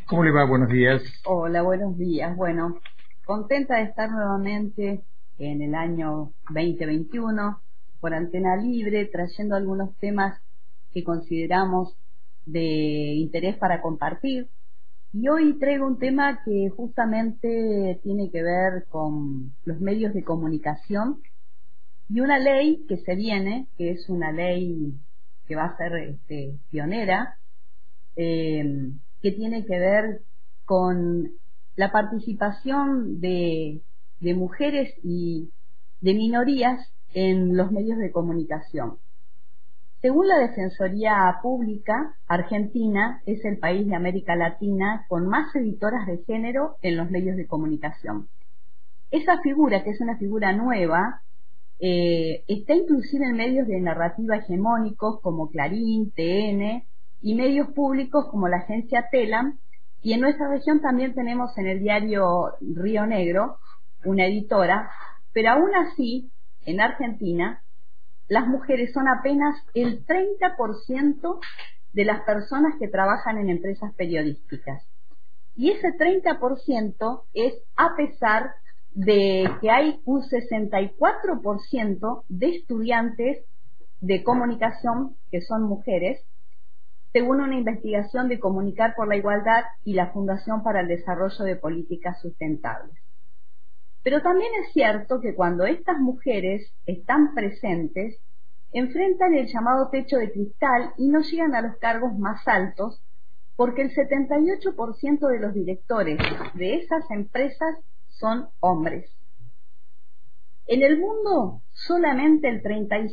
¿Cómo le va? Buenos días. Hola, buenos días. Bueno, contenta de estar nuevamente en el año 2021 por Antena Libre, trayendo algunos temas que consideramos de interés para compartir. Y hoy traigo un tema que justamente tiene que ver con los medios de comunicación y una ley que se viene, que es una ley que va a ser pionera, que tiene que ver con la participación de mujeres y de minorías en los medios de comunicación. Según la Defensoría Pública, Argentina es el país de América Latina con más editoras de género en los medios de comunicación. Esa figura, que es una figura nueva, está inclusive en medios de narrativa hegemónicos como Clarín, TN y medios públicos como la agencia Telam, y en nuestra región también tenemos en el diario Río Negro una editora, pero aún así, en Argentina, las mujeres son apenas el 30% de las personas que trabajan en empresas periodísticas. Y ese 30% es a pesar de que hay un 64% de estudiantes de comunicación que son mujeres, según una investigación de Comunicar por la Igualdad y la Fundación para el Desarrollo de Políticas Sustentables. Pero también es cierto que cuando estas mujeres están presentes, enfrentan el llamado techo de cristal y no llegan a los cargos más altos, porque el 78% de los directores de esas empresas son hombres. En el mundo, solamente el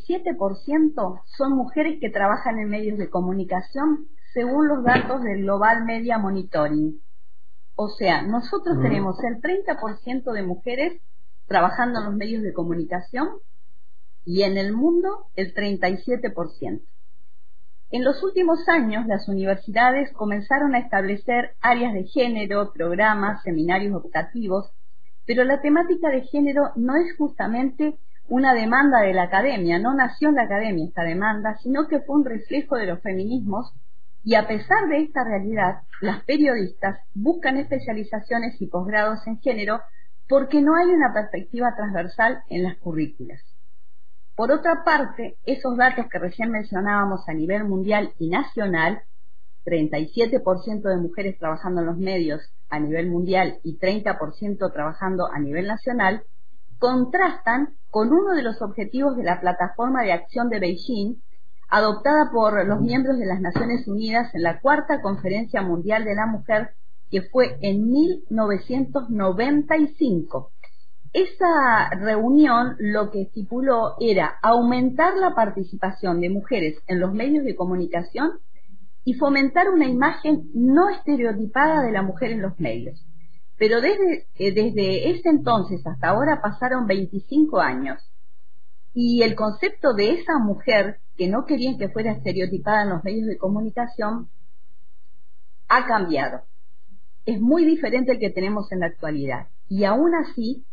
37% son mujeres que trabajan en medios de comunicación, según los datos del Global Media Monitoring. O sea, nosotros tenemos el 30% de mujeres trabajando en los medios de comunicación y en el mundo el 37%. En los últimos años, las universidades comenzaron a establecer áreas de género, programas, seminarios educativos, pero la temática de género no es justamente una demanda de la academia, no nació en la academia esta demanda, sino que fue un reflejo de los feminismos, y a pesar de esta realidad, las periodistas buscan especializaciones y posgrados en género porque no hay una perspectiva transversal en las currículas. Por otra parte, esos datos que recién mencionábamos a nivel mundial y nacional, 37% de mujeres trabajando en los medios a nivel mundial y 30% trabajando a nivel nacional, contrastan con uno de los objetivos de la Plataforma de Acción de Beijing, adoptada por los miembros de las Naciones Unidas en la Cuarta Conferencia Mundial de la Mujer, que fue en 1995. Esa reunión lo que estipuló era aumentar la participación de mujeres en los medios de comunicación y fomentar una imagen no estereotipada de la mujer en los medios. Pero desde ese entonces hasta ahora pasaron 25 años y el concepto de esa mujer que no querían que fuera estereotipada en los medios de comunicación ha cambiado. Es muy diferente al que tenemos en la actualidad y aún así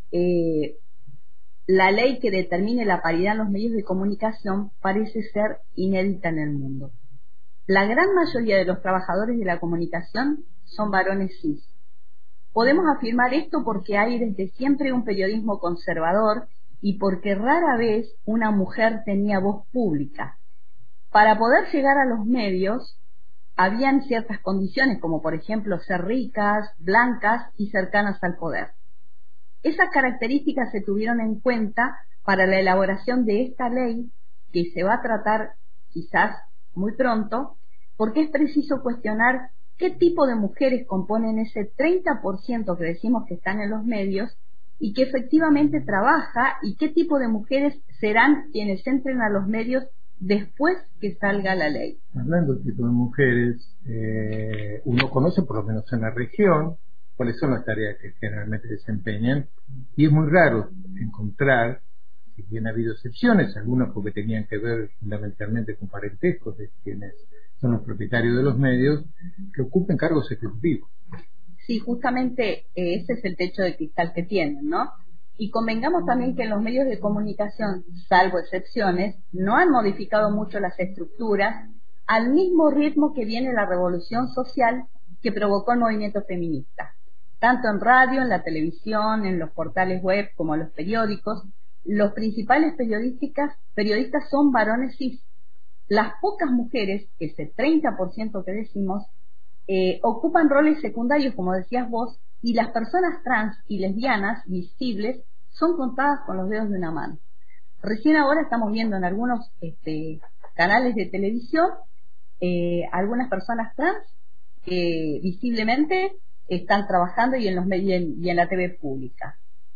la ley que determine la paridad en los medios de comunicación parece ser inédita en el mundo. La gran mayoría de los trabajadores de la comunicación son varones cis. Podemos afirmar esto porque hay desde siempre un periodismo conservador y porque rara vez una mujer tenía voz pública. Para poder llegar a los medios, habían ciertas condiciones, como por ejemplo ser ricas, blancas y cercanas al poder. Esas características se tuvieron en cuenta para la elaboración de esta ley, que se va a tratar quizás muy pronto, porque es preciso cuestionar qué tipo de mujeres componen ese 30% que decimos que están en los medios y que efectivamente trabaja, y qué tipo de mujeres serán quienes entren a los medios después que salga la ley. Hablando del tipo de mujeres, uno conoce, por lo menos en la región, cuáles son las tareas que generalmente desempeñan, y es muy raro encontrar, si bien ha habido excepciones, algunas porque tenían que ver fundamentalmente con parentescos de quienes son los propietarios de los medios, que ocupen cargos ejecutivos. Sí, justamente ese es el techo de cristal que tienen, ¿no? Y convengamos también que en los medios de comunicación, salvo excepciones, no han modificado mucho las estructuras al mismo ritmo que viene la revolución social que provocó el movimiento feminista. Tanto en radio, en la televisión, en los portales web como en los periódicos, los principales periodistas son varones cis. Las pocas mujeres, ese 30% que decimos, ocupan roles secundarios, como decías vos, y las personas trans y lesbianas visibles son contadas con los dedos de una mano. Recién ahora estamos viendo en algunos canales de televisión algunas personas trans que visiblemente están trabajando y en los medios y en la TV pública.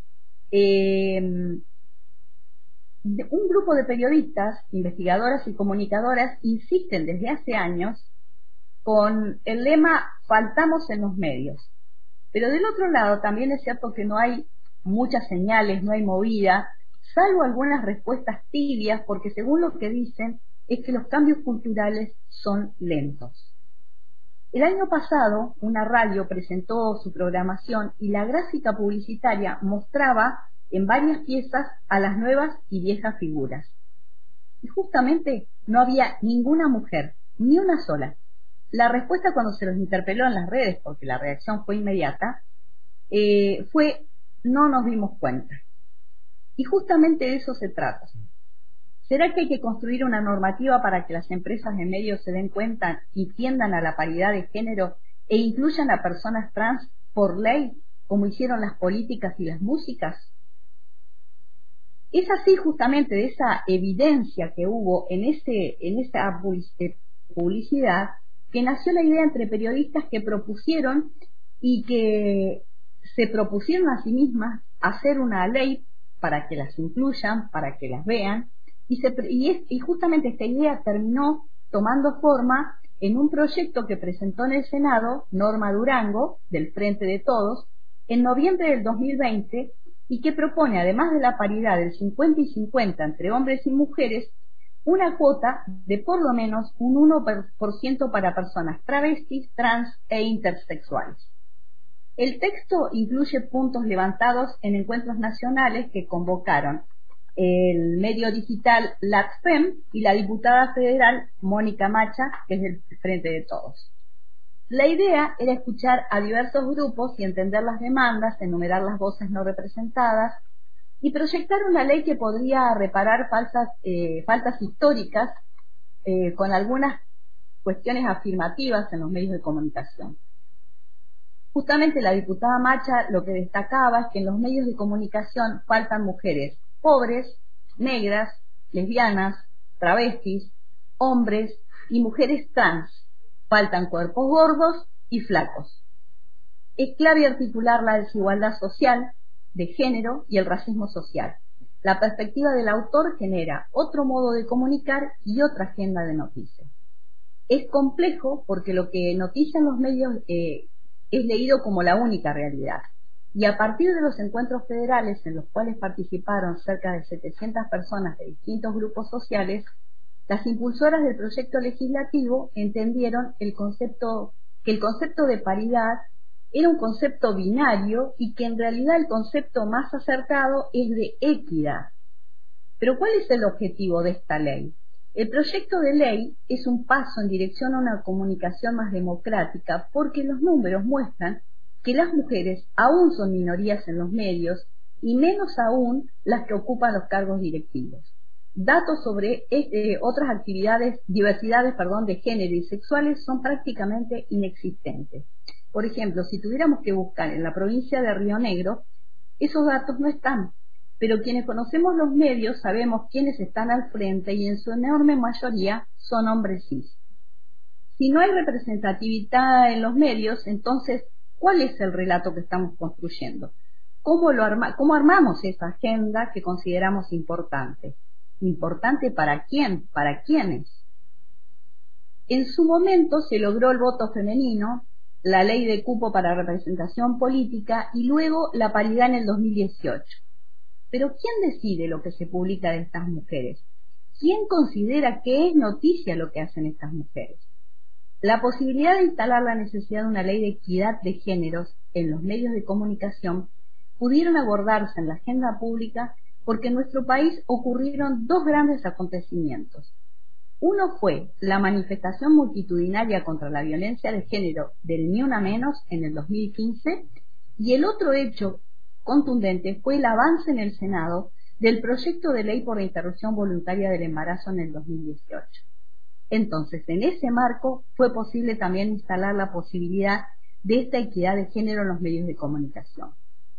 Un grupo de periodistas, investigadoras y comunicadoras insisten desde hace años con el lema "faltamos en los medios". Pero del otro lado también es cierto que no hay muchas señales, no hay movida, salvo algunas respuestas tibias, porque según lo que dicen es que los cambios culturales son lentos. El año pasado, una radio presentó su programación y la gráfica publicitaria mostraba en varias piezas a las nuevas y viejas figuras. Y justamente no había ninguna mujer, ni una sola. La respuesta cuando se los interpeló en las redes, porque la reacción fue inmediata, fue: no nos dimos cuenta. Y justamente de eso se trata. ¿Será que hay que construir una normativa para que las empresas de medios se den cuenta y tiendan a la paridad de género e incluyan a personas trans por ley, como hicieron las políticas y las músicas? Es así justamente de esa evidencia que hubo en esa publicidad que nació la idea entre periodistas que propusieron y que se propusieron a sí mismas hacer una ley para que las incluyan, para que las vean, y justamente esta idea terminó tomando forma en un proyecto que presentó en el Senado Norma Durango, del Frente de Todos, en noviembre del 2020, y que propone, además de la paridad del 50 y 50 entre hombres y mujeres, una cuota de por lo menos un 1% para personas travestis, trans e intersexuales. El texto incluye puntos levantados en encuentros nacionales que convocaron el medio digital LatFem y la diputada federal Mónica Macha, que es del Frente de Todos. La idea era escuchar a diversos grupos y entender las demandas, enumerar las voces no representadas y proyectar una ley que podría reparar faltas históricas con algunas cuestiones afirmativas en los medios de comunicación. Justamente la diputada Macha lo que destacaba es que en los medios de comunicación faltan mujeres pobres, negras, lesbianas, travestis, hombres y mujeres trans. Faltan cuerpos gordos y flacos. Es clave articular la desigualdad social, de género y el racismo social. La perspectiva del autor genera otro modo de comunicar y otra agenda de noticias. Es complejo porque lo que notician los medios es leído como la única realidad. Y a partir de los encuentros federales en los cuales participaron cerca de 700 personas de distintos grupos sociales, las impulsoras del proyecto legislativo entendieron que el concepto de paridad era un concepto binario y que en realidad el concepto más acertado es de equidad. Pero ¿cuál es el objetivo de esta ley? El proyecto de ley es un paso en dirección a una comunicación más democrática porque los números muestran que las mujeres aún son minorías en los medios y menos aún las que ocupan los cargos directivos. Datos sobre otras diversidades de género y sexuales son prácticamente inexistentes. Por ejemplo, si tuviéramos que buscar en la provincia de Río Negro, esos datos no están, pero quienes conocemos los medios sabemos quiénes están al frente y en su enorme mayoría son hombres cis. Si no hay representatividad en los medios, entonces, ¿cuál es el relato que estamos construyendo? ¿Cómo armamos esa agenda que consideramos importante? ¿Importante para quién? ¿Para quiénes? En su momento se logró el voto femenino, la ley de cupo para representación política y luego la paridad en el 2018. Pero ¿quién decide lo que se publica de estas mujeres? ¿Quién considera que es noticia lo que hacen estas mujeres? La posibilidad de instalar la necesidad de una ley de equidad de géneros en los medios de comunicación pudieron abordarse en la agenda pública porque en nuestro país ocurrieron dos grandes acontecimientos. Uno fue la manifestación multitudinaria contra la violencia de género del Ni Una Menos en el 2015, y el otro hecho contundente fue el avance en el Senado del proyecto de ley por la interrupción voluntaria del embarazo en el 2018. Entonces, en ese marco fue posible también instalar la posibilidad de esta equidad de género en los medios de comunicación.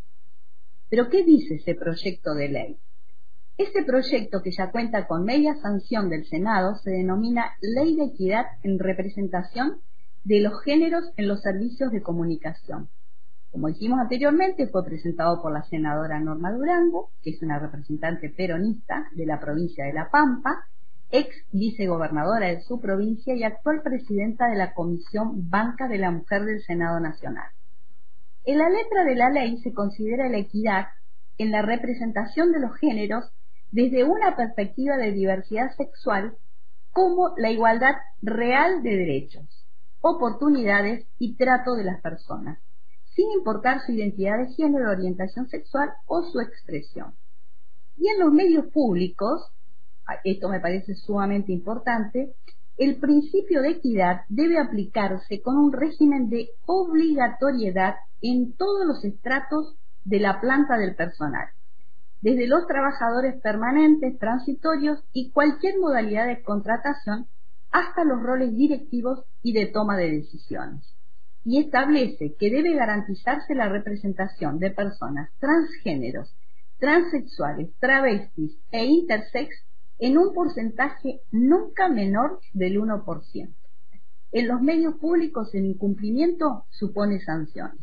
¿Pero qué dice ese proyecto de ley? Este proyecto, que ya cuenta con media sanción del Senado, se denomina Ley de Equidad en Representación de los Géneros en los Servicios de Comunicación. Como dijimos anteriormente, fue presentado por la senadora Norma Durango, que es una representante peronista de la provincia de La Pampa, ex vicegobernadora de su provincia y actual presidenta de la Comisión Banca de la Mujer del Senado Nacional. En la letra de la ley se considera la equidad en la representación de los géneros desde una perspectiva de diversidad sexual como la igualdad real de derechos, oportunidades y trato de las personas, sin importar su identidad de género, orientación sexual o su expresión. Y en los medios públicos, esto me parece sumamente importante, el principio de equidad debe aplicarse con un régimen de obligatoriedad en todos los estratos de la planta del personal, desde los trabajadores permanentes, transitorios y cualquier modalidad de contratación hasta los roles directivos y de toma de decisiones. Y establece que debe garantizarse la representación de personas transgéneros, transexuales, travestis e intersex en un porcentaje nunca menor del 1%. En los medios públicos el incumplimiento supone sanciones.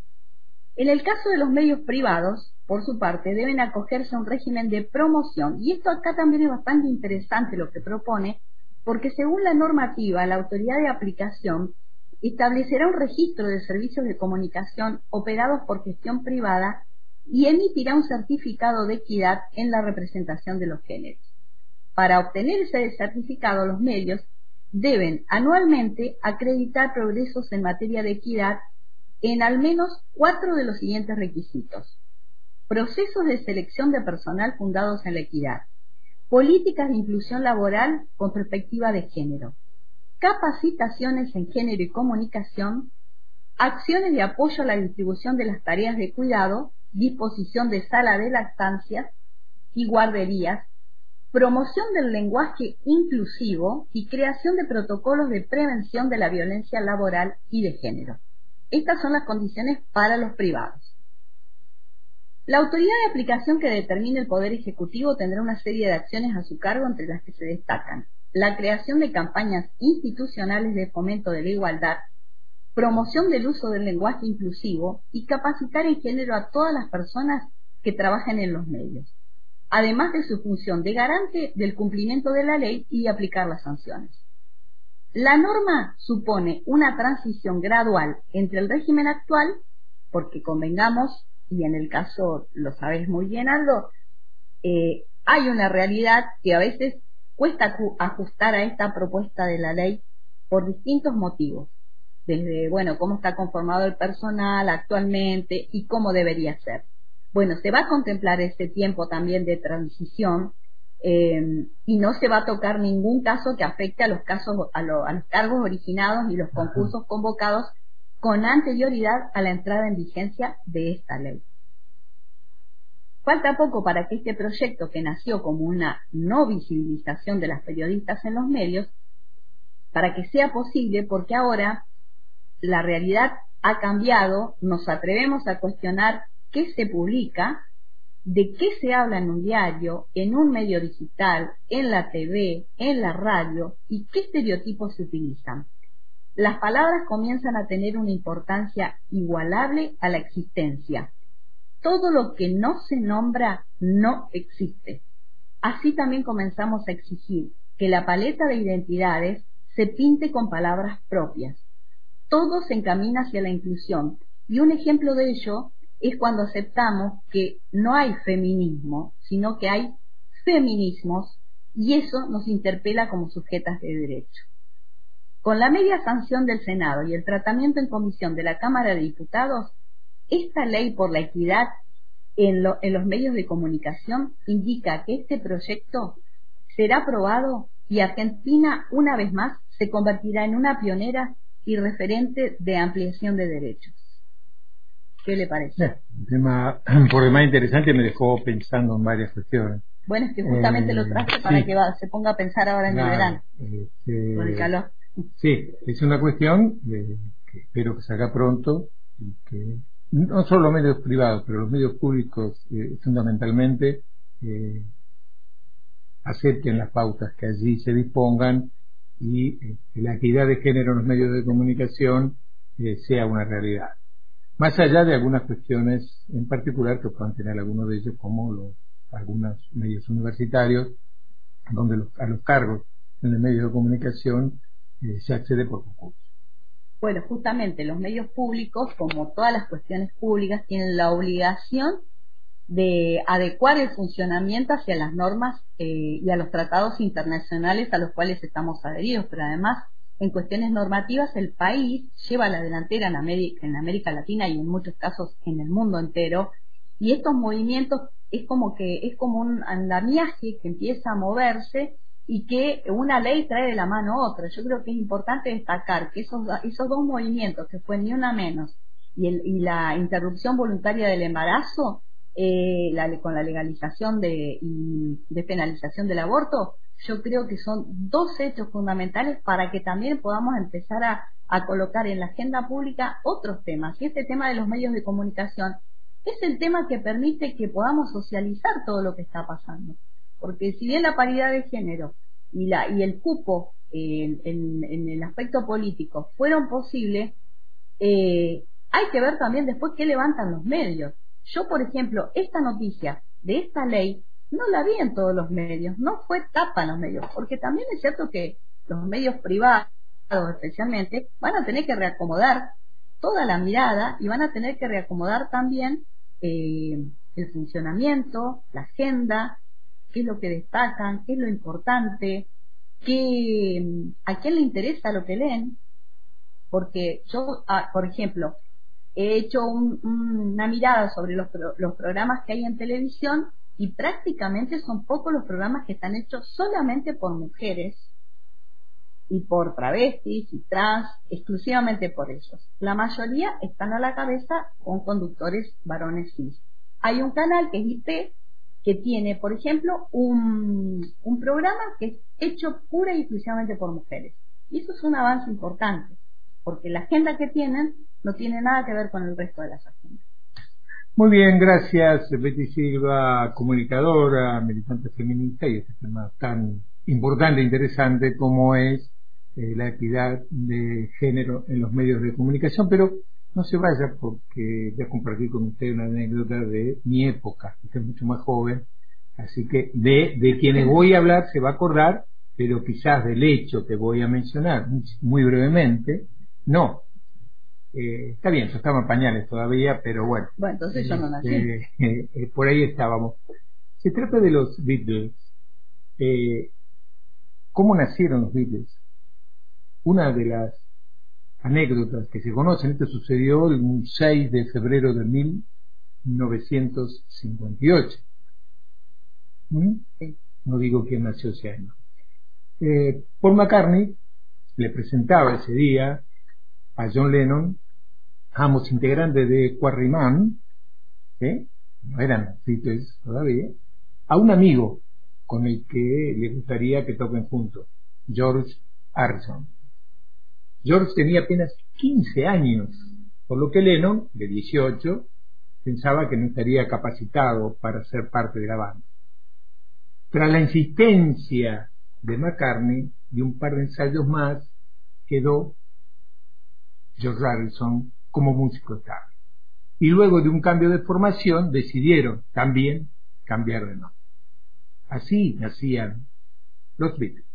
En el caso de los medios privados, por su parte, deben acogerse a un régimen de promoción, y esto acá también es bastante interesante lo que propone, porque según la normativa, la autoridad de aplicación establecerá un registro de servicios de comunicación operados por gestión privada y emitirá un certificado de equidad en la representación de los géneros. Para obtener ese certificado, los medios deben anualmente acreditar progresos en materia de equidad en al menos 4 de los siguientes requisitos: procesos de selección de personal fundados en la equidad, políticas de inclusión laboral con perspectiva de género, capacitaciones en género y comunicación, acciones de apoyo a la distribución de las tareas de cuidado, disposición de sala de lactancias y guarderías, promoción del lenguaje inclusivo y creación de protocolos de prevención de la violencia laboral y de género. Estas son las condiciones para los privados. La autoridad de aplicación que determine el Poder Ejecutivo tendrá una serie de acciones a su cargo, entre las que se destacan la creación de campañas institucionales de fomento de la igualdad, promoción del uso del lenguaje inclusivo y capacitar en género a todas las personas que trabajan en los medios, además de su función de garante del cumplimiento de la ley y de aplicar las sanciones. La norma supone una transición gradual entre el régimen actual, porque convengamos, y en el caso lo sabes muy bien, Aldo, hay una realidad que a veces cuesta ajustar a esta propuesta de la ley por distintos motivos, desde, cómo está conformado el personal actualmente y cómo debería ser. Se va a contemplar ese tiempo también de transición, y no se va a tocar ningún caso que afecte a los cargos originados y los concursos convocados con anterioridad a la entrada en vigencia de esta ley. Falta poco para que este proyecto, que nació como una no visibilización de las periodistas en los medios, para que sea posible, porque ahora la realidad ha cambiado, nos atrevemos a cuestionar qué se publica, de qué se habla en un diario, en un medio digital, en la TV, en la radio, y qué estereotipos se utilizan. Las palabras comienzan a tener una importancia igualable a la existencia. Todo lo que no se nombra no existe. Así también comenzamos a exigir que la paleta de identidades se pinte con palabras propias. Todo se encamina hacia la inclusión, y un ejemplo de ello es cuando aceptamos que no hay feminismo, sino que hay feminismos, y eso nos interpela como sujetas de derecho. Con la media sanción del Senado y el tratamiento en comisión de la Cámara de Diputados, esta ley por la equidad en los medios de comunicación indica que este proyecto será aprobado y Argentina, una vez más, se convertirá en una pionera y referente de ampliación de derechos. ¿Qué le parece? Un tema por demás interesante, me dejó pensando en varias cuestiones. Bueno, es que justamente lo traje para sí, que se ponga a pensar ahora en el verano, con el calor. Sí, es una cuestión que espero que se haga pronto y que no solo los medios privados, pero los medios públicos fundamentalmente acepten las pautas que allí se dispongan y la equidad de género en los medios de comunicación sea una realidad. Más allá de algunas cuestiones en particular que puedan tener algunos de ellos, como algunos medios universitarios, donde a los cargos en el medio de comunicación se accede por concurso. Bueno, justamente los medios públicos, como todas las cuestiones públicas, tienen la obligación de adecuar el funcionamiento hacia las normas y a los tratados internacionales a los cuales estamos adheridos, pero además en cuestiones normativas el país lleva la delantera en América Latina y en muchos casos en el mundo entero, y estos movimientos es como un andamiaje que empieza a moverse y que una ley trae de la mano otra. Yo creo que es importante destacar que esos dos movimientos, que fue Ni Una Menos y la interrupción voluntaria del embarazo, con la legalización y despenalización del aborto, yo creo que son dos hechos fundamentales para que también podamos empezar a colocar en la agenda pública otros temas. Y este tema de los medios de comunicación es el tema que permite que podamos socializar todo lo que está pasando. Porque si bien la paridad de género y el cupo en el aspecto político fueron posibles, hay que ver también después qué levantan los medios. Yo, por ejemplo, esta noticia de esta ley no la vi en todos los medios, no fue tapa en los medios, porque también es cierto que los medios privados especialmente van a tener que reacomodar toda la mirada y van a tener que reacomodar también el funcionamiento, la agenda, qué es lo que destacan, qué es lo importante, a quién le interesa lo que leen, porque yo, por ejemplo, he hecho una mirada sobre los programas que hay en televisión y prácticamente son pocos los programas que están hechos solamente por mujeres y por travestis y trans, exclusivamente por ellos. La mayoría están a la cabeza con conductores varones cis. Hay un canal que es IP que tiene, por ejemplo, un programa que es hecho pura y exclusivamente por mujeres. Y eso es un avance importante, porque la agenda que tienen no tiene nada que ver con el resto de las agendas. Muy bien, gracias Betty Silva, comunicadora, militante feminista, y este tema tan importante e interesante como es la equidad de género en los medios de comunicación. Pero no se vaya, porque voy a compartir con usted una anécdota de mi época. Usted es mucho más joven, así que de quienes voy a hablar se va a acordar, pero quizás del hecho que voy a mencionar muy brevemente, no. Está bien, yo estaba en pañales todavía, pero bueno. Bueno, entonces yo no nací. Por ahí estábamos. Se trata de los Beatles. ¿Cómo nacieron los Beatles? Una de las anécdotas que se conocen, esto sucedió el 6 de febrero de 1958. Sí. No digo quién nació ese año. Paul McCartney le presentaba ese día a John Lennon, ambos integrantes de Quarrymen, no eran Beatles todavía, a un amigo con el que le gustaría que toquen juntos, George Harrison. George tenía apenas 15 años, por lo que Lennon, de 18, pensaba que no estaría capacitado para ser parte de la banda. Tras la insistencia de McCartney y un par de ensayos más, quedó George Harrison como músico estable. Y luego de un cambio de formación decidieron también cambiar de nombre. Así nacían los Beatles.